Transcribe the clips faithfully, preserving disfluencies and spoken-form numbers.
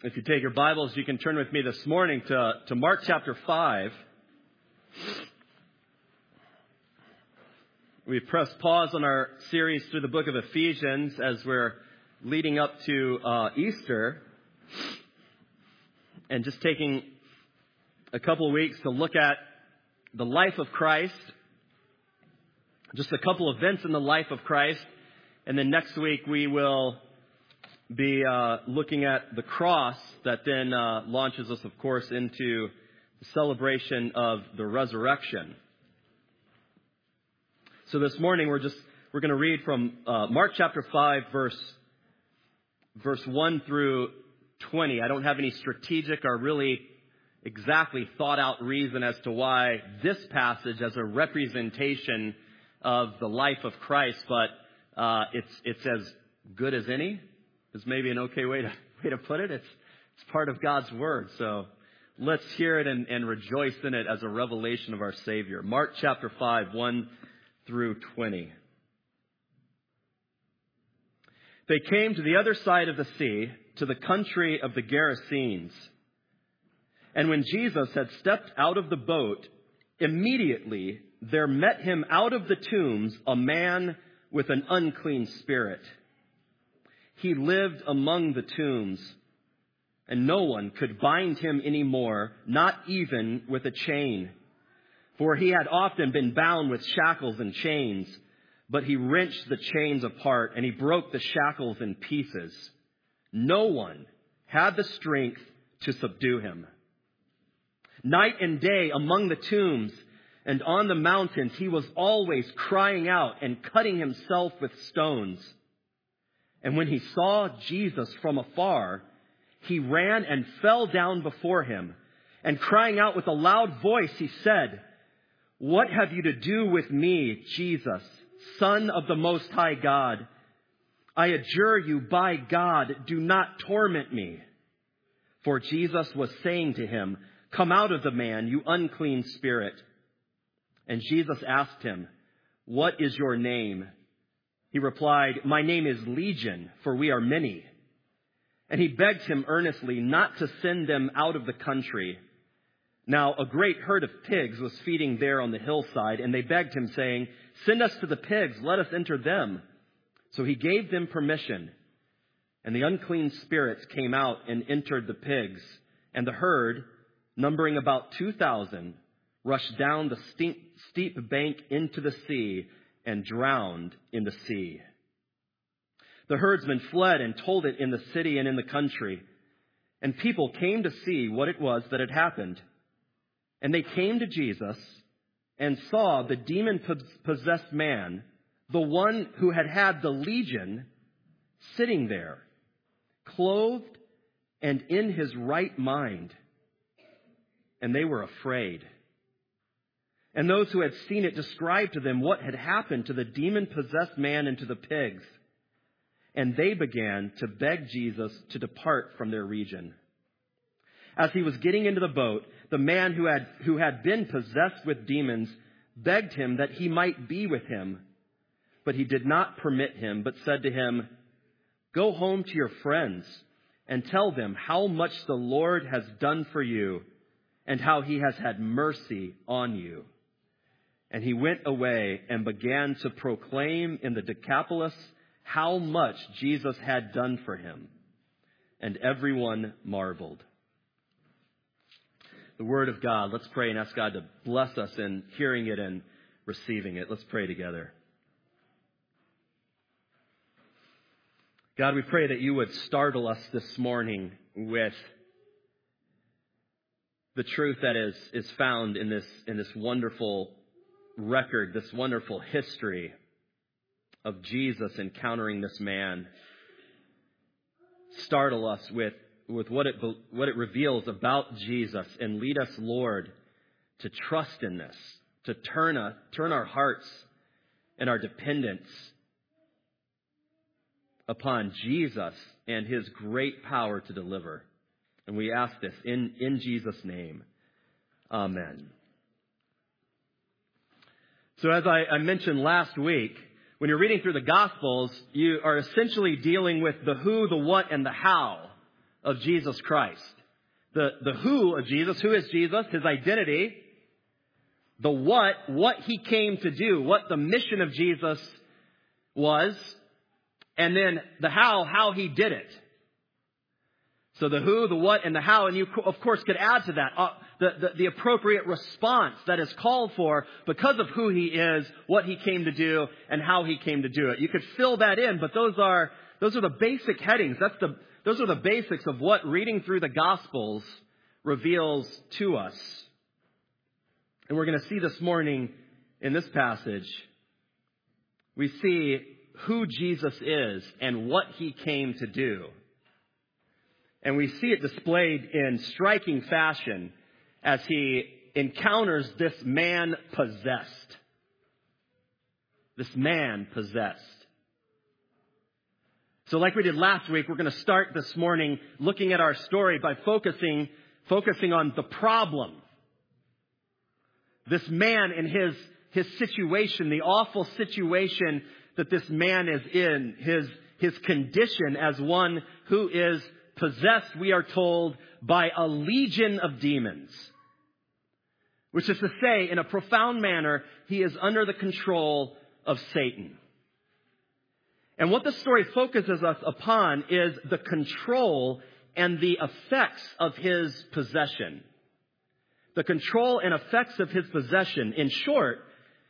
If you take your Bibles, you can turn with me this morning to, to Mark chapter five. We've pressed pause on our series through the book of Ephesians as we're leading up to uh, Easter. And just taking a couple of weeks to look at the life of Christ. Just a couple of events in the life of Christ. And then next week we will be uh, looking at the cross that then uh, launches us, of course, into the celebration of the resurrection. So this morning we're just we're going to read from uh, Mark chapter five, verse verse one through twenty. I don't have any strategic or really exactly thought out reason as to why this passage as a representation of the life of Christ, but uh, it's it's as good as any. Is maybe an okay way to way to put it. It's it's part of God's word. So let's hear it and, and rejoice in it as a revelation of our Savior. Mark chapter five, one through twenty. They came to the other side of the sea, to the country of the Gerasenes. And when Jesus had stepped out of the boat, immediately there met him out of the tombs a man with an unclean spirit. He lived among the tombs, and no one could bind him anymore, not even with a chain. For he had often been bound with shackles and chains, but he wrenched the chains apart, and he broke the shackles in pieces. No one had the strength to subdue him. Night and day among the tombs and on the mountains, he was always crying out and cutting himself with stones. And when he saw Jesus from afar, he ran and fell down before him. And crying out with a loud voice, he said, "What have you to do with me, Jesus, Son of the Most High God? I adjure you by God, do not torment me." For Jesus was saying to him, "Come out of the man, you unclean spirit." And Jesus asked him, "What is your name?" He replied, "My name is Legion, for we are many." And he begged him earnestly not to send them out of the country. Now a great herd of pigs was feeding there on the hillside, and they begged him, saying, "Send us to the pigs, let us enter them." So he gave them permission. And the unclean spirits came out and entered the pigs, and the herd, numbering about two thousand, rushed down the steep, steep bank into the sea and drowned in the sea. The herdsmen fled and told it in the city and in the country. And people came to see what it was that had happened. And they came to Jesus and saw the demon-possessed man, the one who had had the legion, sitting there, clothed and in his right mind. And they were afraid. And those who had seen it described to them what had happened to the demon-possessed man and to the pigs. And they began to beg Jesus to depart from their region. As he was getting into the boat, the man who had, who had been possessed with demons begged him that he might be with him. But he did not permit him, but said to him, "Go home to your friends and tell them how much the Lord has done for you and how he has had mercy on you." And he went away and began to proclaim in the Decapolis how much Jesus had done for him. And everyone marveled. The word of God. Let's pray and ask God to bless us in hearing it and receiving it. Let's pray together. God, we pray that you would startle us this morning with the truth that is, is found in this, in this wonderful record, this wonderful history of Jesus encountering this man. Startle us with, with what it, what it reveals about Jesus, and lead us, Lord, to trust in this, to turn, a, turn our hearts and our dependence upon Jesus and his great power to deliver. And we ask this in, in Jesus' name. Amen. So as I, I mentioned last week, when you're reading through the Gospels, you are essentially dealing with the who, the what, and the how of Jesus Christ. The, the who of Jesus, who is Jesus, his identity. The what, what he came to do, what the mission of Jesus was. And then the how, how he did it. So the who, the what, and the how, and you, of course, could add to that uh, the, the, the appropriate response that is called for because of who he is, what he came to do, and how he came to do it. You could fill that in, but those are those are the basic headings. That's the those are the basics of what reading through the Gospels reveals to us. And we're going to see this morning in this passage, we see who Jesus is and what he came to do. And we see it displayed in striking fashion as he encounters this man possessed. This man possessed. So like we did last week, we're going to start this morning looking at our story by focusing, focusing on the problem. This man and his, his situation, the awful situation that this man is in, his, his condition as one who is possessed, we are told, by a legion of demons. Which is to say, in a profound manner, he is under the control of Satan. And what the story focuses us upon is the control and the effects of his possession. The control and effects of his possession. In short,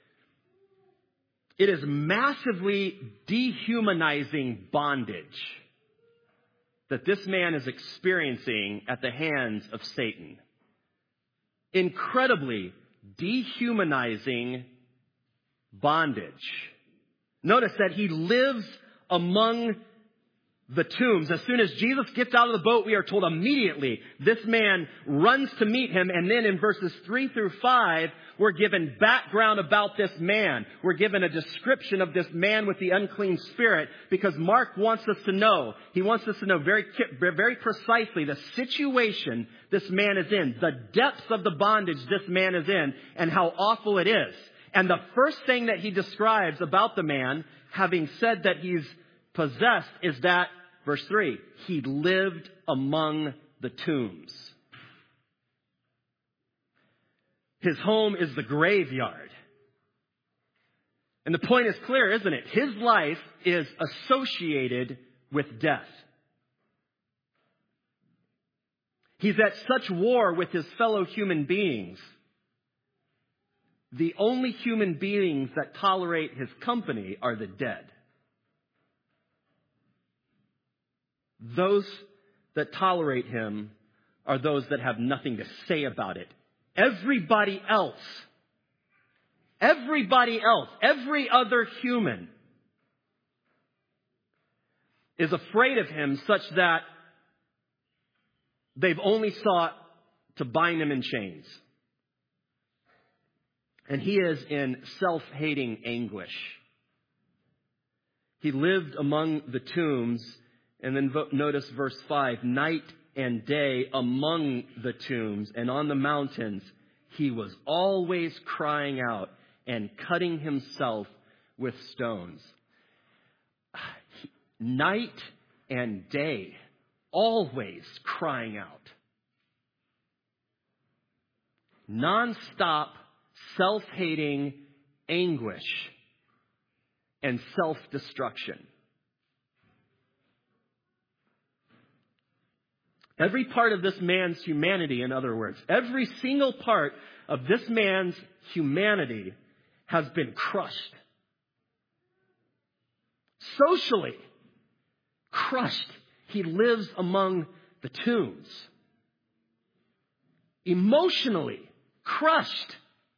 it is massively dehumanizing bondage that this man is experiencing at the hands of Satan. Incredibly dehumanizing bondage. Notice that he lives among the tombs. As soon as Jesus gets out of the boat, we are told immediately this man runs to meet him. And then in verses three through five, we're given background about this man. We're given a description of this man with the unclean spirit because Mark wants us to know, he wants us to know very, very precisely the situation this man is in, the depths of the bondage this man is in, and how awful it is. And the first thing that he describes about the man, having said that he's possessed, is that, verse three, he lived among the tombs. His home is the graveyard. And the point is clear, isn't it? His life is associated with death. He's at such war with his fellow human beings. The only human beings that tolerate his company are the dead. Those that tolerate him are those that have nothing to say about it. Everybody else, everybody else, every other human is afraid of him such that they've only sought to bind him in chains. And he is in self-hating anguish. He lived among the tombs, and then notice verse five, night and day among the tombs and on the mountains, he was always crying out and cutting himself with stones. Night and day, always crying out. Non-stop, self-hating anguish and self-destruction. Every part of this man's humanity, in other words, every single part of this man's humanity has been crushed. Socially crushed. He lives among the tombs. Emotionally crushed.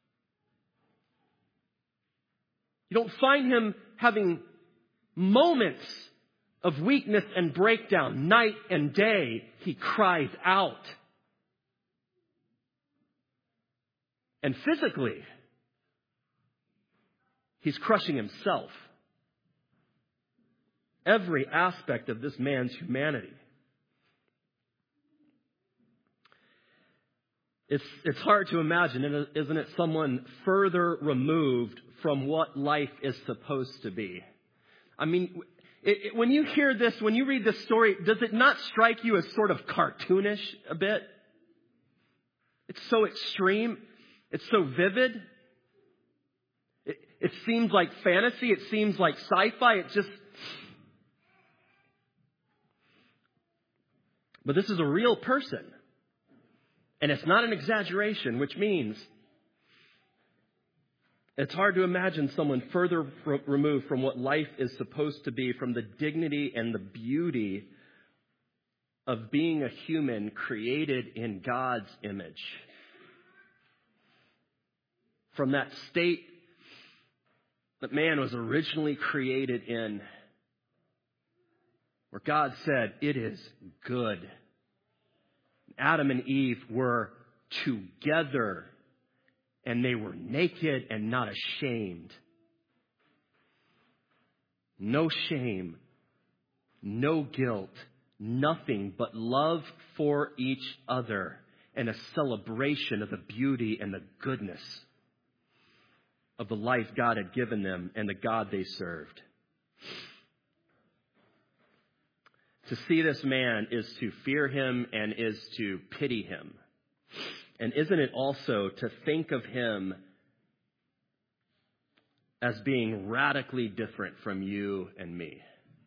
You don't find him having moments of weakness and breakdown. Night and day, he cries out. And physically, he's crushing himself. Every aspect of this man's humanity. It's, it's hard to imagine, isn't it, someone further removed from what life is supposed to be. I mean, It, it, when you hear this, when you read this story, does it not strike you as sort of cartoonish a bit? It's so extreme. It's so vivid. It, it seems like fantasy. It seems like sci-fi. It just... But this is a real person. And it's not an exaggeration, which means it's hard to imagine someone further r- removed from what life is supposed to be, from the dignity and the beauty of being a human created in God's image. From that state that man was originally created in, where God said, "It is good." Adam and Eve were together, and they were naked and not ashamed. No shame, no guilt, nothing but love for each other and a celebration of the beauty and the goodness of the life God had given them and the God they served. To see this man is to fear him and is to pity him. And isn't it also to think of him as being radically different from you and me?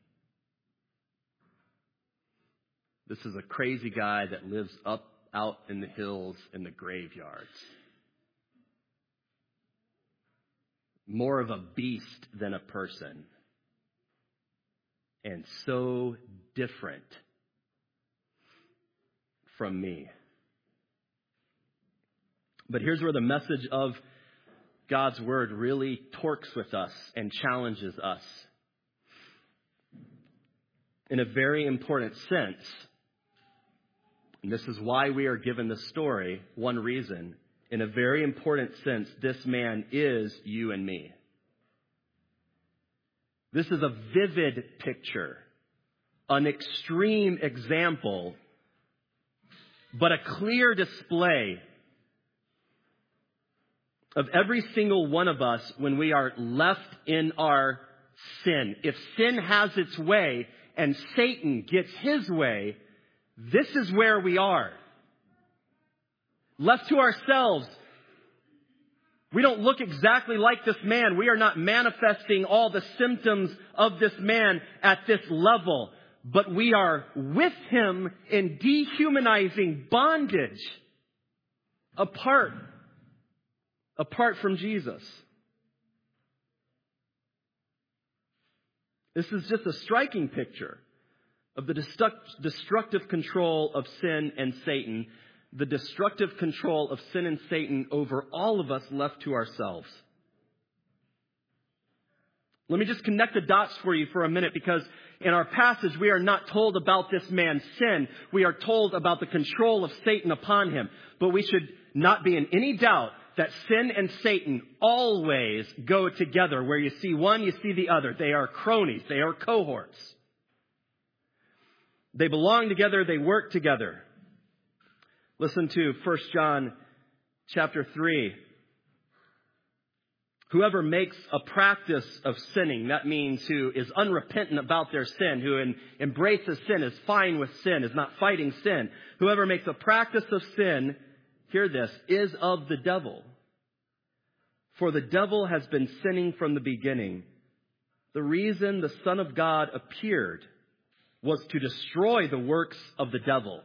This is a crazy guy that lives up out in the hills in the graveyards. More of a beast than a person. And so different from me. But here's where the message of God's word really torques with us and challenges us. In a very important sense, and this is why we are given the story, one reason, in a very important sense, this man is you and me. This is a vivid picture, an extreme example, but a clear display of every single one of us when we are left in our sin. If sin has its way and Satan gets his way, this is where we are. Left to ourselves, we don't look exactly like this man. We are not manifesting all the symptoms of this man at this level. But we are with him in dehumanizing bondage apart, apart from Jesus. This is just a striking picture of the destructive control of sin and Satan, the destructive control of sin and Satan over all of us left to ourselves. Let me just connect the dots for you for a minute, because in our passage we are not told about this man's sin. We are told about the control of Satan upon him. But we should not be in any doubt that sin and Satan always go together. Where you see one, you see the other. They are cronies. They are cohorts. They belong together. They work together. Listen to First John chapter three. Whoever makes a practice of sinning, that means who is unrepentant about their sin, who in, embraces sin, is fine with sin, is not fighting sin. Whoever makes a practice of sin, hear this, is of the devil. For the devil has been sinning from the beginning. The reason the Son of God appeared was to destroy the works of the devil.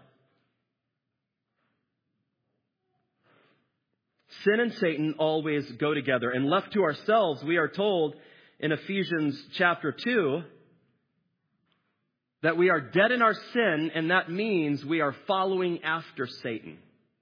Sin and Satan always go together. And left to ourselves, we are told in Ephesians chapter two that we are dead in our sin, and that means we are following after Satan.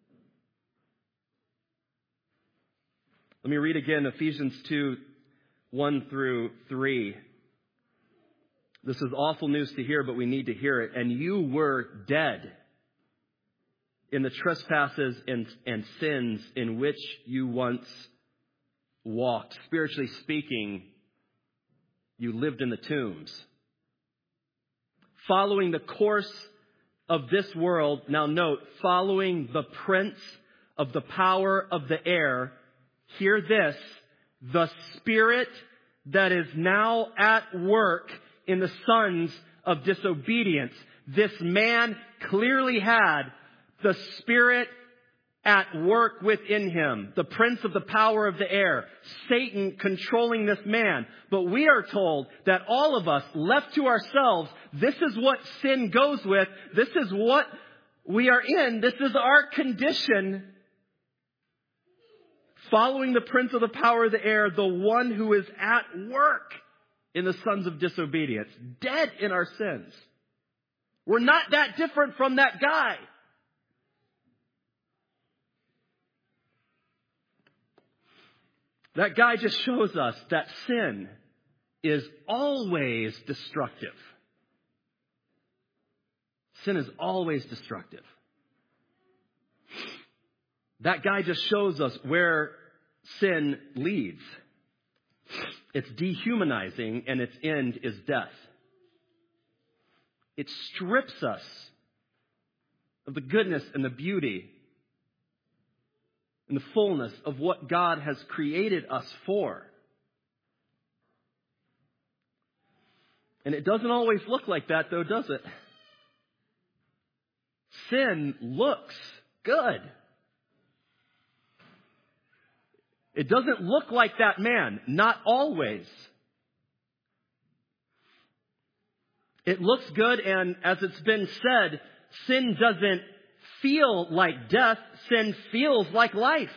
Let me read again Ephesians two, one through three. This is awful news to hear, but we need to hear it. And you were dead in the trespasses and, and sins in which you once walked. Spiritually speaking, you lived in the tombs. Following the course of this world, now note, following the prince of the power of the air, hear this, the spirit that is now at work in the sons of disobedience. This man clearly had the Spirit at work within him, the prince of the power of the air, Satan controlling this man. But we are told that all of us, left to ourselves, this is what sin goes with. This is what we are in. This is our condition. Following the prince of the power of the air, the one who is at work in the sons of disobedience, dead in our sins. We're not that different from that guy. That guy just shows us that sin is always destructive. Sin is always destructive. That guy just shows us where sin leads. It's dehumanizing, and its end is death. It strips us of the goodness and the beauty and the fullness of what God has created us for. And it doesn't always look like that, though, does it? Sin looks good. It doesn't look like that man, not always. It looks good, and as it's been said, sin doesn't feel like death. Sin feels like life.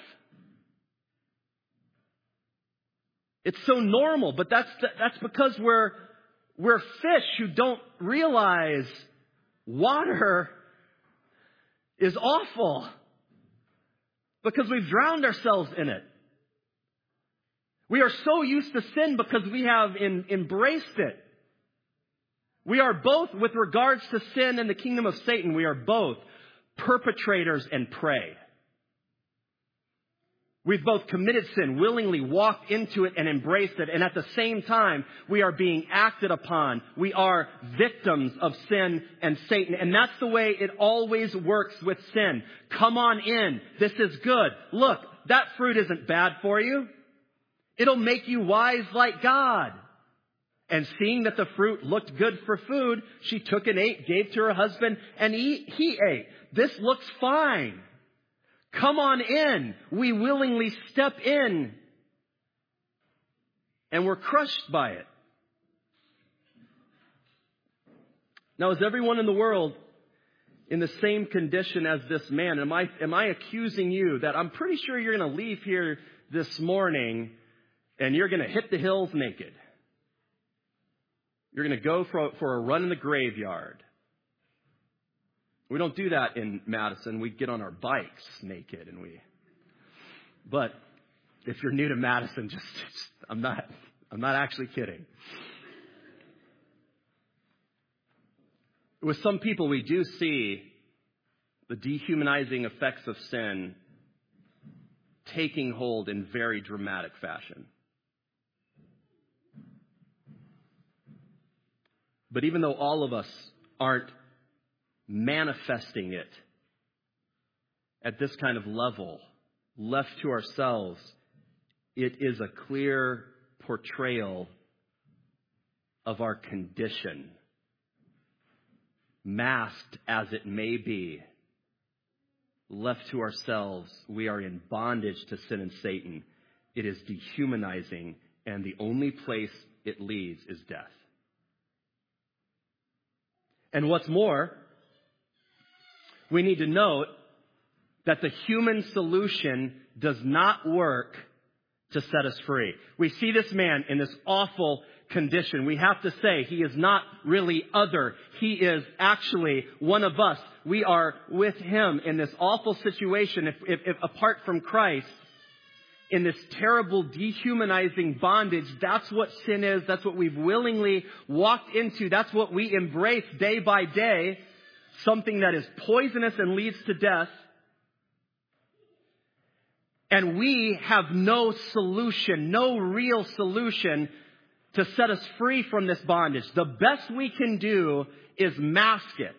It's so normal, but that's that's because we're we're fish who don't realize water is awful because we've drowned ourselves in it. We are so used to sin because we have in, embraced it. We are both, with regards to sin and the kingdom of Satan, we are both perpetrators and prey. We've both committed sin, willingly walked into it and embraced it. And at the same time, we are being acted upon. We are victims of sin and Satan. And that's the way it always works with sin. Come on in. This is good. Look, that fruit isn't bad for you. It'll make you wise like God. And seeing that the fruit looked good for food, she took and ate, gave to her husband, and he, he ate. This looks fine. Come on in. We willingly step in. And we're crushed by it. Now, is everyone in the world in the same condition as this man? Am I, am I accusing you that I'm pretty sure you're going to leave here this morning and you're going to hit the hills naked? You're going to go for, for a run in the graveyard. We don't do that in Madison. We get on our bikes naked and we. But if you're new to Madison, just, just I'm not I'm not actually kidding. With some people, we do see the dehumanizing effects of sin taking hold in very dramatic fashion. But even though all of us aren't manifesting it at this kind of level, left to ourselves, it is a clear portrayal of our condition. Masked as it may be, left to ourselves, we are in bondage to sin and Satan. It is dehumanizing, and the only place it leads is death. And what's more, we need to note that the human solution does not work to set us free. We see this man in this awful condition. We have to say he is not really other. He is actually one of us. We are with him in this awful situation. If, if, if apart from Christ, in this terrible dehumanizing bondage, that's what sin is. That's what we've willingly walked into. That's what we embrace day by day. Something that is poisonous and leads to death. And we have no solution, no real solution to set us free from this bondage. The best we can do is mask it.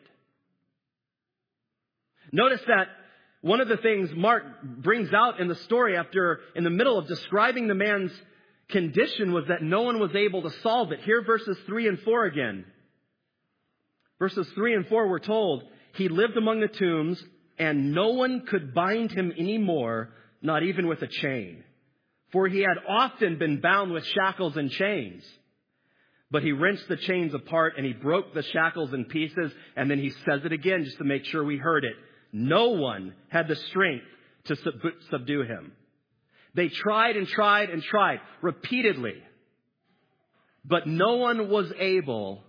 Notice that one of the things Mark brings out in the story after, in the middle of describing the man's condition was that no one was able to solve it. Here, verses three and four again. Verses three and four we're told, he lived among the tombs, and no one could bind him anymore, not even with a chain. For he had often been bound with shackles and chains. But he wrenched the chains apart, and he broke the shackles in pieces, and then he says it again just to make sure we heard it. No one had the strength to sub- subdue him. They tried and tried and tried repeatedly, but no one was able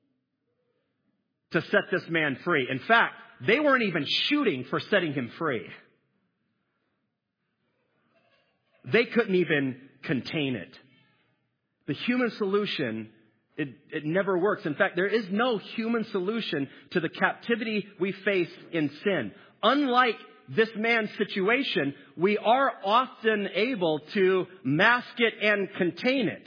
to set this man free. In fact, they weren't even shooting for setting him free. They couldn't even contain it. The human solution, it, it never works. In fact, there is no human solution to the captivity we face in sin. Unlike this man's situation, we are often able to mask it and contain it.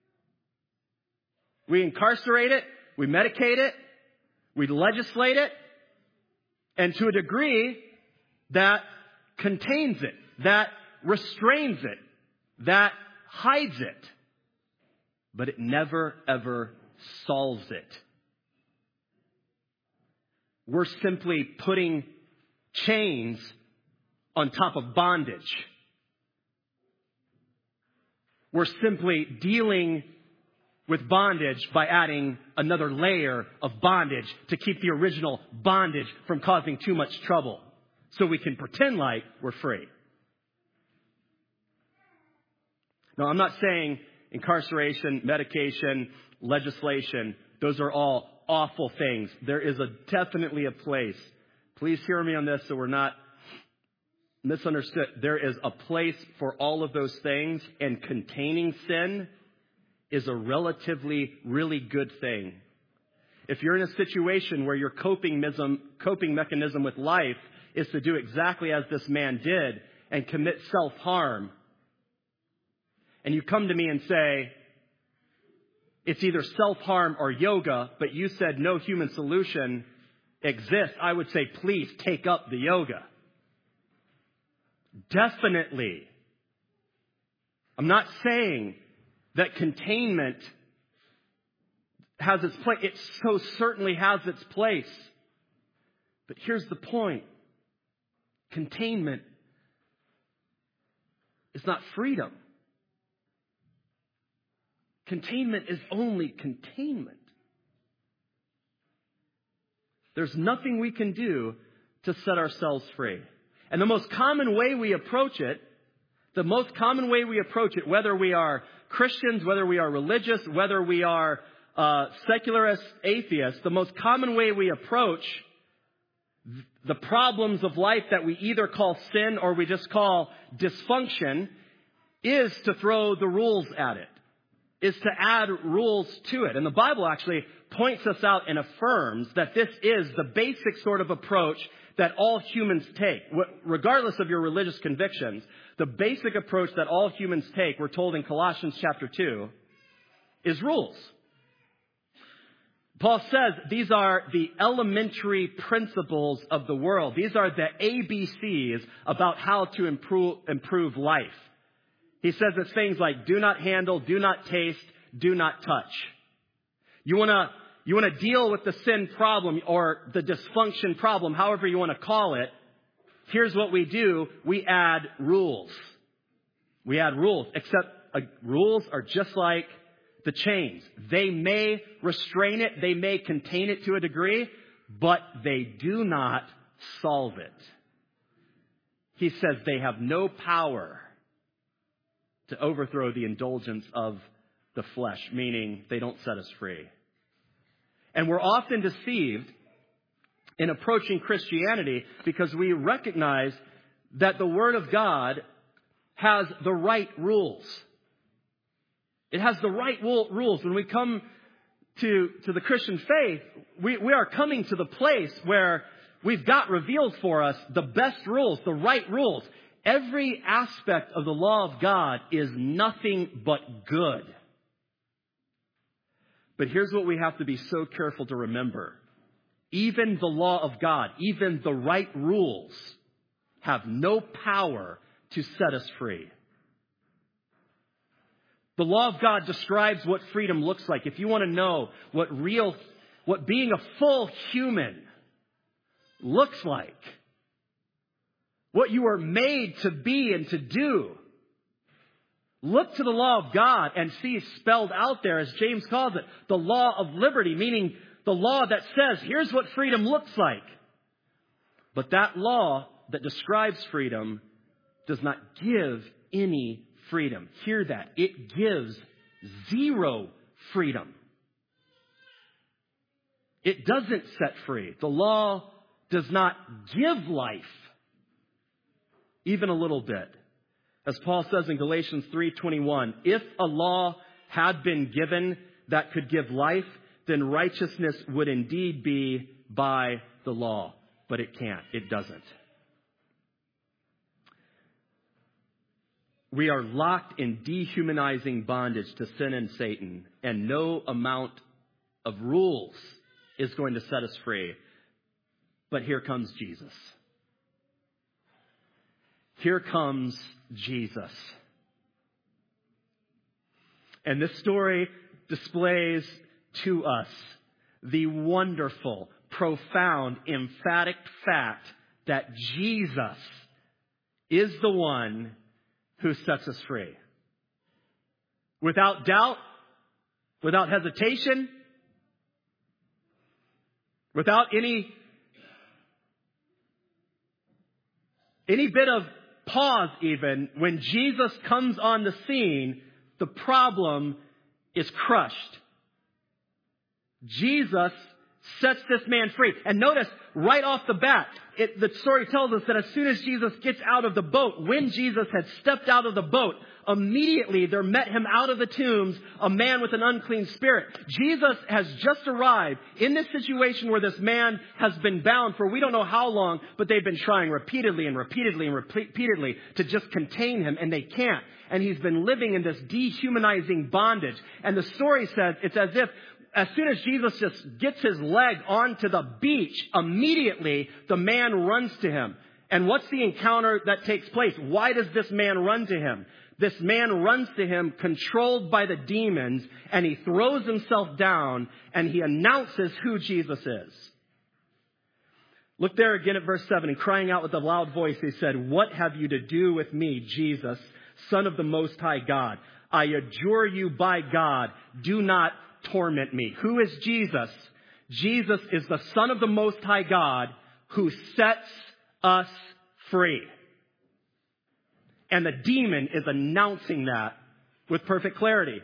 We incarcerate it, we medicate it, we legislate it, and to a degree that contains it, that restrains it, that hides it. But it never, ever solves it. We're simply putting chains on top of bondage. We're simply dealing with bondage by adding another layer of bondage to keep the original bondage from causing too much trouble, so we can pretend like we're free. Now, I'm not saying incarceration, medication, legislation, those are all awful things. There is a definitely a place. Please hear me on this so we're not misunderstood. There is a place for all of those things, and containing sin is a relatively really good thing. If you're in a situation where your coping mechanism, coping mechanism with life is to do exactly as this man did and commit self-harm, and you come to me and say, it's either self-harm or yoga, but you said no human solution exists, I would say, please take up the yoga. Definitely. I'm not saying that containment has its place. It so certainly has its place. But here's the point. Containment is not freedom. Containment is only containment. There's nothing we can do to set ourselves free. And the most common way we approach it, the most common way we approach it, whether we are Christians, whether we are religious, whether we are uh, secularist atheists, the most common way we approach the problems of life that we either call sin or we just call dysfunction is to throw the rules at it. Is to add rules to it. And the Bible actually points us out and affirms that this is the basic sort of approach that all humans take. Regardless of your religious convictions, the basic approach that all humans take, we're told in Colossians chapter two, is rules. Paul says these are the elementary principles of the world. These are the A B Cs about how to improve, improve life. He says it's things like do not handle, do not taste, do not touch. You want to you want to deal with the sin problem or the dysfunction problem, however you want to call it. Here's what we do. We add rules. We add rules, except uh, rules are just like the chains. They may restrain it, they may contain it to a degree, but they do not solve it. He says they have no power to overthrow the indulgence of the flesh, meaning they don't set us free. And we're often deceived in approaching Christianity because we recognize that the Word of God has the right rules. It has the right rules. When we come to, to the Christian faith, we, we are coming to the place where we've got revealed for us the best rules, the right rules. Every aspect of the law of God is nothing but good. But here's what we have to be so careful to remember. Even the law of God, even the right rules, have no power to set us free. The law of God describes what freedom looks like. If you want to know what real, what being a full human looks like, what you are made to be and to do, look to the law of God and see spelled out there, as James calls it, the law of liberty, meaning the law that says, here's what freedom looks like. But that law that describes freedom does not give any freedom. Hear that. It gives zero freedom. It doesn't set free. The law does not give life, even a little bit. As Paul says in Galatians three twenty-one, if a law had been given that could give life, then righteousness would indeed be by the law. But it can't. It doesn't. We are locked in dehumanizing bondage to sin and Satan, and no amount of rules is going to set us free. But here comes Jesus. Here comes Jesus. And this story displays to us the wonderful, profound, emphatic fact that Jesus is the one who sets us free. Without doubt, without hesitation, without any, any bit of pause even, when Jesus comes on the scene, the problem is crushed. Jesus sets this man free. And notice, right off the bat, it, the story tells us that as soon as Jesus gets out of the boat, when Jesus had stepped out of the boat, immediately there met him out of the tombs a man with an unclean spirit. Jesus has just arrived in this situation where this man has been bound for we don't know how long, but they've been trying repeatedly and repeatedly and repeatedly to just contain him, and they can't. And he's been living in this dehumanizing bondage. And the story says it's as if as soon as Jesus just gets his leg onto the beach, immediately the man runs to him. And what's the encounter that takes place? Why does this man run to him? This man runs to him controlled by the demons, and he throws himself down and he announces who Jesus is. Look there again at verse seven. And crying out with a loud voice, he said, "What have you to do with me, Jesus, Son of the Most High God? I adjure you by God, do not torment me." Who is Jesus? Jesus is the Son of the Most High God who sets us free. And the demon is announcing that with perfect clarity.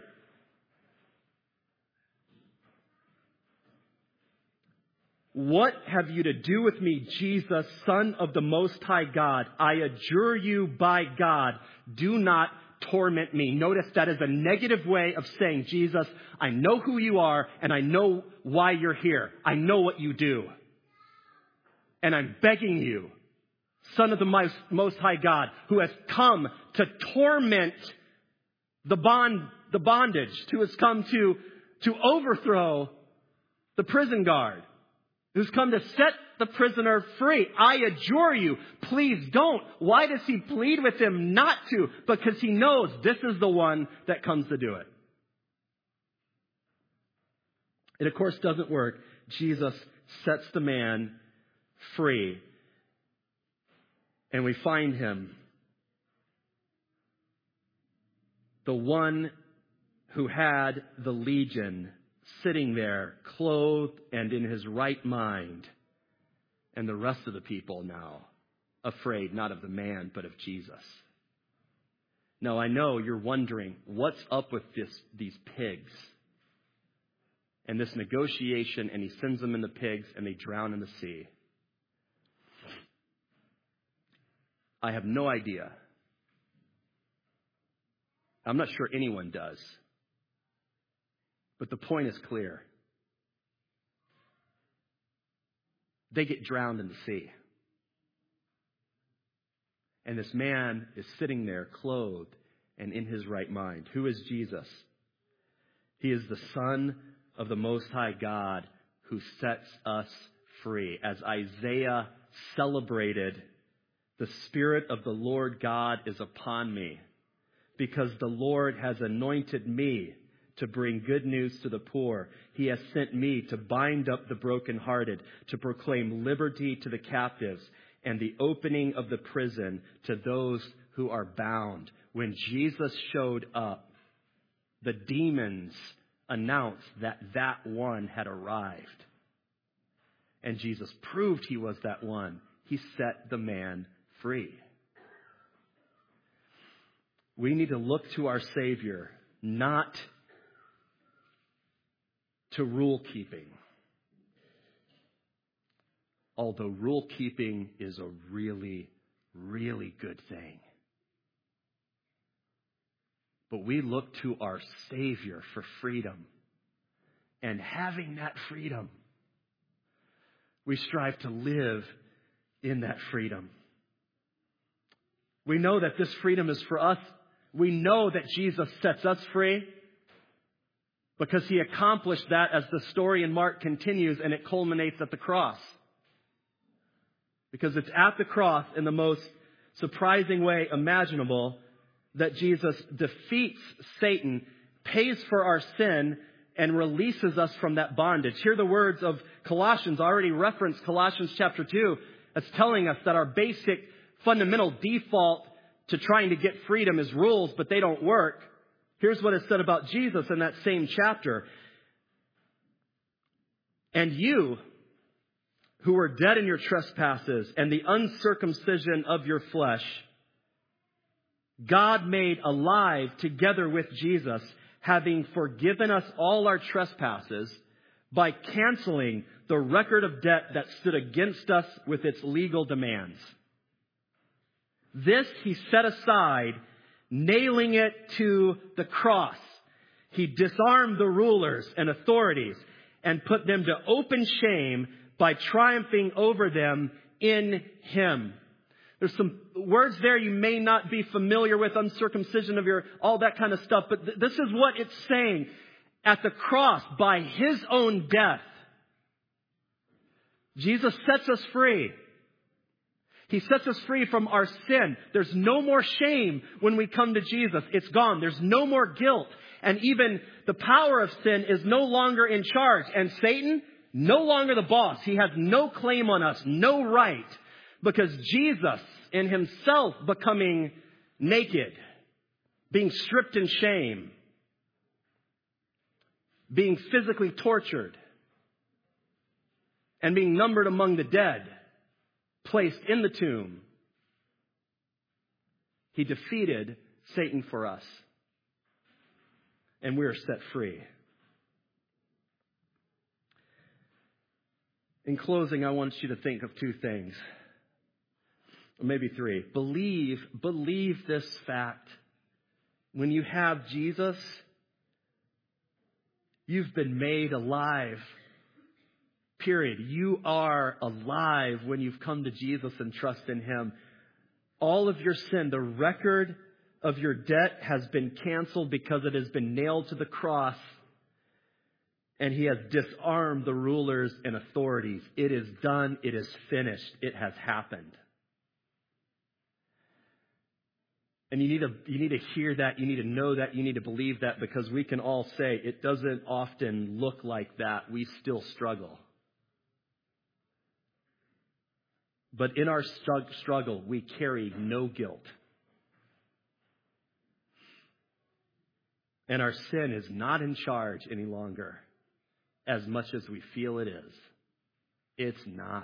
"What have you to do with me, Jesus, Son of the Most High God? I adjure you by God, do not torment me." Notice that is a negative way of saying, Jesus, I know who you are and I know why you're here. I know what you do. And I'm begging you, Son of the Most, Most High God, who has come to torment the bond, the bondage, who has come to, to overthrow the prison guard, who's come to set the prisoner free. I adjure you, please don't. Why does he plead with him not to? Because he knows this is the one that comes to do it. It, of course, doesn't work. Jesus sets the man free. And we find him, the one who had the legion, sitting there, clothed and in his right mind. And the rest of the people now afraid, not of the man, but of Jesus. Now, I know you're wondering, what's up with this, these pigs? And this negotiation, and he sends them in the pigs, and they drown in the sea. I have no idea. I'm not sure anyone does. But the point is clear. They get drowned in the sea. And this man is sitting there clothed and in his right mind. Who is Jesus? He is the Son of the Most High God who sets us free. As Isaiah celebrated, the Spirit of the Lord God is upon me, because the Lord has anointed me to bring good news to the poor. He has sent me to bind up the brokenhearted, to proclaim liberty to the captives, and the opening of the prison to those who are bound. When Jesus showed up, the demons announced that that one had arrived. And Jesus proved he was that one. He set the man free. We need to look to our Savior, not to rule keeping. Although rule keeping is a really, really good thing. But we look to our Savior for freedom. And having that freedom, we strive to live in that freedom. We know that this freedom is for us. We know that Jesus sets us free because he accomplished that as the story in Mark continues and it culminates at the cross. Because it's at the cross in the most surprising way imaginable that Jesus defeats Satan, pays for our sin, and releases us from that bondage. Hear the words of Colossians. I already referenced Colossians chapter two. That's telling us that our basic fundamental default to trying to get freedom is rules, but they don't work. Here's what is said about Jesus in that same chapter. And you, who were dead in your trespasses and the uncircumcision of your flesh, God made alive together with Jesus, having forgiven us all our trespasses by canceling the record of debt that stood against us with its legal demands. This he set aside, nailing it to the cross. He disarmed the rulers and authorities and put them to open shame by triumphing over them in him. There's some words there you may not be familiar with, uncircumcision of your, all that kind of stuff. But th- this is what it's saying. At the cross, by his own death, Jesus sets us free. He sets us free from our sin. There's no more shame when we come to Jesus. It's gone. There's no more guilt. And even the power of sin is no longer in charge. And Satan, no longer the boss. He has no claim on us, no right. Because Jesus, in himself becoming naked, being stripped in shame, being physically tortured, and being numbered among the dead, placed in the tomb, he defeated Satan for us. And we are set free. In closing, I want you to think of two things. Or maybe three. Believe, believe this fact. When you have Jesus, you've been made alive. Period. You are alive when you've come to Jesus and trust in him. All of your sin, the record of your debt has been canceled because it has been nailed to the cross. And he has disarmed the rulers and authorities. It is done. It is finished. It has happened. And you need to, you need to hear that. You need to know that. You need to believe that, because we can all say it doesn't often look like that. We still struggle. But in our struggle, we carry no guilt. And our sin is not in charge any longer as much as we feel it is. It's not.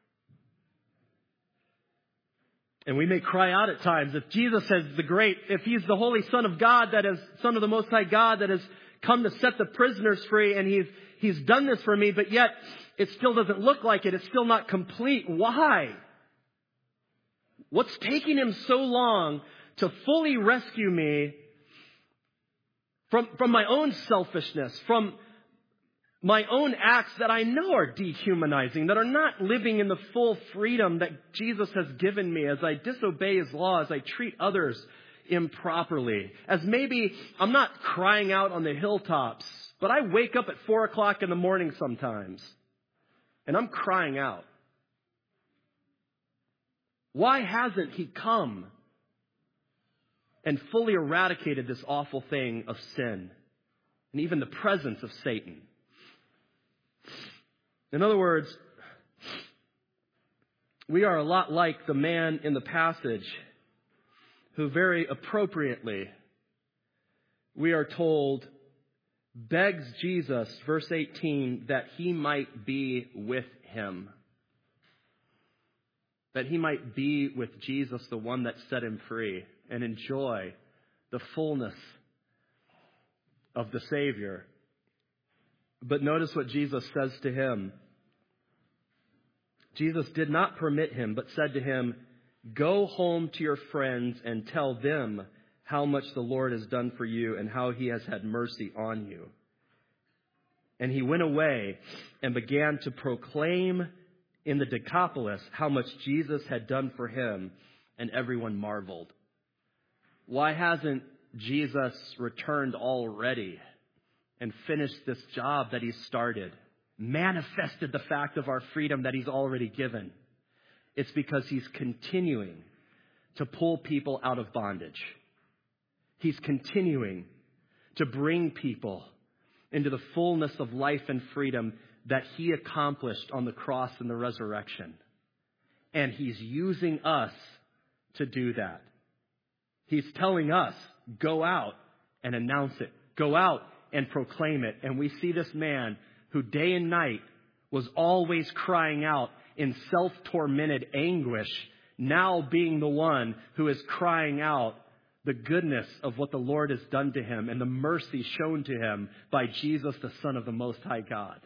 And we may cry out at times, if Jesus is the great, if he's the Holy Son of God, that is Son of the Most High God, that has come to set the prisoners free, and he's he's done this for me, but yet it still doesn't look like it. It's still not complete. Why? What's taking him so long to fully rescue me from, from my own selfishness, from my own acts that I know are dehumanizing, that are not living in the full freedom that Jesus has given me as I disobey his law, as I treat others improperly, as maybe I'm not crying out on the hilltops, but I wake up at four o'clock in the morning sometimes and I'm crying out. Why hasn't he come and fully eradicated this awful thing of sin and even the presence of Satan. In other words, we are a lot like the man in the passage who very appropriately, we are told, begs Jesus, verse eighteen, that he might be with him. That he might be with Jesus, the one that set him free, and enjoy the fullness of the Savior. But notice what Jesus says to him. Jesus did not permit him, but said to him, "Go home to your friends and tell them how much the Lord has done for you and how he has had mercy on you." And he went away and began to proclaim in the Decapolis how much Jesus had done for him, and everyone marveled. Why hasn't Jesus returned already and finished this job that he started? Manifested the fact of our freedom that he's already given. It's because he's continuing to pull people out of bondage. He's continuing to bring people into the fullness of life and freedom that he accomplished on the cross and the resurrection. And he's using us to do that. He's telling us, go out and announce it. Go out and proclaim it. And we see this man who day and night was always crying out in self-tormented anguish, now being the one who is crying out the goodness of what the Lord has done to him and the mercy shown to him by Jesus, the Son of the Most High God.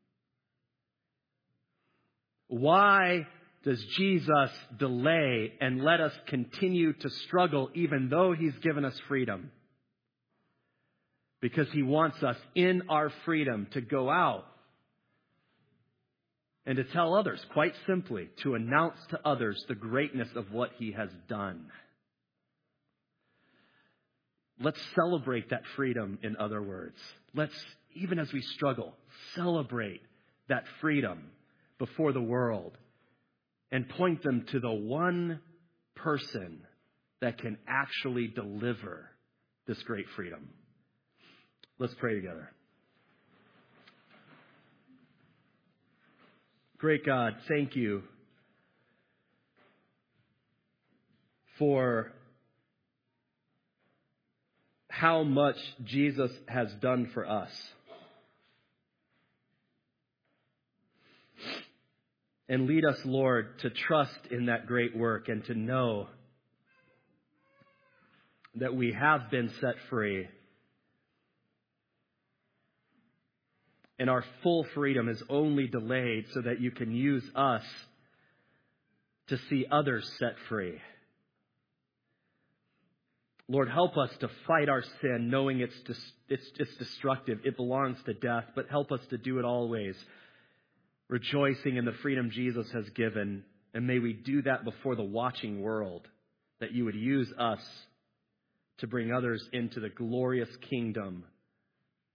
Why does Jesus delay and let us continue to struggle even though he's given us freedom? Because he wants us in our freedom to go out and to tell others, quite simply, to announce to others the greatness of what he has done. Let's celebrate that freedom, in other words. Let's, even as we struggle, celebrate that freedom before the world and point them to the one person that can actually deliver this great freedom. Let's pray together. Great God, thank you for how much Jesus has done for us. And lead us, Lord, to trust in that great work and to know that we have been set free. And our full freedom is only delayed so that you can use us to see others set free. Lord, help us to fight our sin, knowing it's, dis- it's, it's destructive. It belongs to death, but help us to do it always, rejoicing in the freedom Jesus has given. And may we do that before the watching world, that you would use us to bring others into the glorious kingdom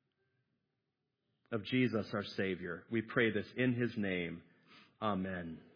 of Jesus, our Savior. We pray this in his name. Amen.